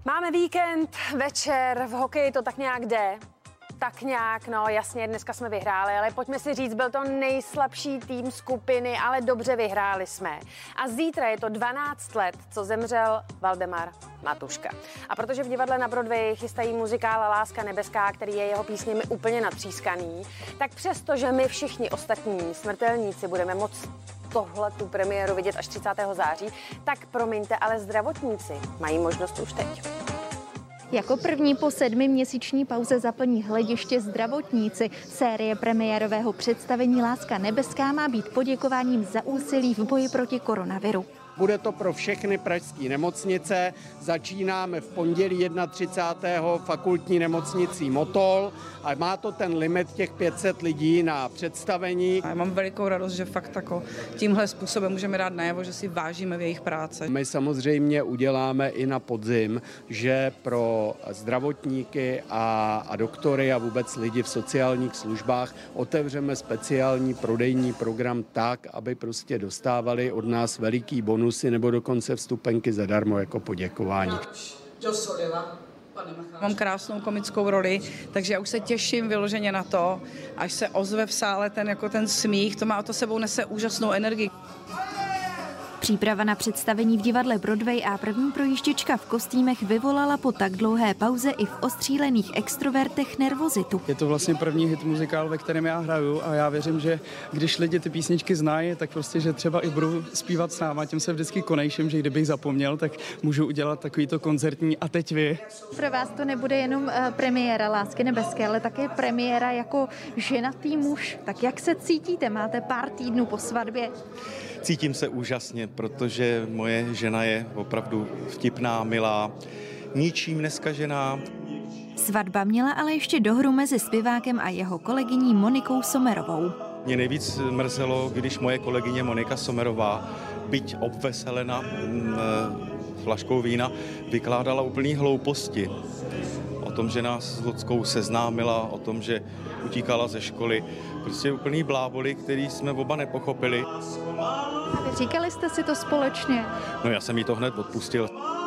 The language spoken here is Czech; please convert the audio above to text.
Máme víkend, večer, v hokeji to tak nějak jde. Tak nějak, no jasně, dneska jsme vyhráli, ale pojďme si říct, byl to nejslabší tým skupiny, ale dobře vyhráli jsme. A zítra je to 12 let, co zemřel Valdemar Matuška. A protože v divadle na Broadway chystají muzikál Láska nebeská, který je jeho písněmi úplně natřískaný, tak přesto, že my všichni ostatní smrtelníci budeme moct tu premiéru vidět až 30. září, tak promiňte, ale zdravotníci mají možnost už teď. Jako první po 7měsíční pauze zaplní hlediště zdravotníci. Série premiérového představení Láska nebeská má být poděkováním za úsilí v boji proti koronaviru. Bude to pro všechny pražské nemocnice. Začínáme v pondělí 31. fakultní nemocnicí Motol a má to ten limit těch 500 lidí na představení. Já mám velikou radost, že fakt jako tímhle způsobem můžeme dát najevo, že si vážíme v jejich práce. My samozřejmě uděláme i na podzim, že pro zdravotníky a doktory a vůbec lidi v sociálních službách otevřeme speciální prodejní program tak, aby prostě dostávali od nás veliký bonusy nebo dokonce vstupenky zadarmo jako poděkování. Mám krásnou komickou roli, takže já už se těším vyloženě na to, až se ozve v sále ten smích, to sebou nese úžasnou energii. Příprava na představení v divadle Broadway a první projížděčka v kostýmech vyvolala po tak dlouhé pauze i v ostřílených extrovertech nervozitu. Je to vlastně první hit muzikál, ve kterém já hraju a já věřím, že když lidi ty písničky znají, tak prostě, že třeba i budou zpívat s náma. Tím se vždycky konejším, že kdybych zapomněl, tak můžu udělat takovýto koncertní a teď vy. Pro vás to nebude jenom premiéra Lásky nebeské, ale také premiéra jako ženatý muž. Tak jak se cítíte? Máte pár týdnů po svatbě? Cítím se úžasně, protože moje žena je opravdu vtipná, milá, ničím neskažená. Svatba měla ale ještě dohru mezi zpěvákem a jeho kolegyní Monikou Sommerovou. Mě nejvíc mrzelo, když moje kolegyně Monika Sommerová, byť obveselena flaškou vína, vykládala úplný hlouposti. O tom, že nás s Luckou seznámila, o tom, že utíkala ze školy. Prostě úplný bláboli, který jsme oba nepochopili. Říkali jste si to společně? No já jsem jí to hned odpustil.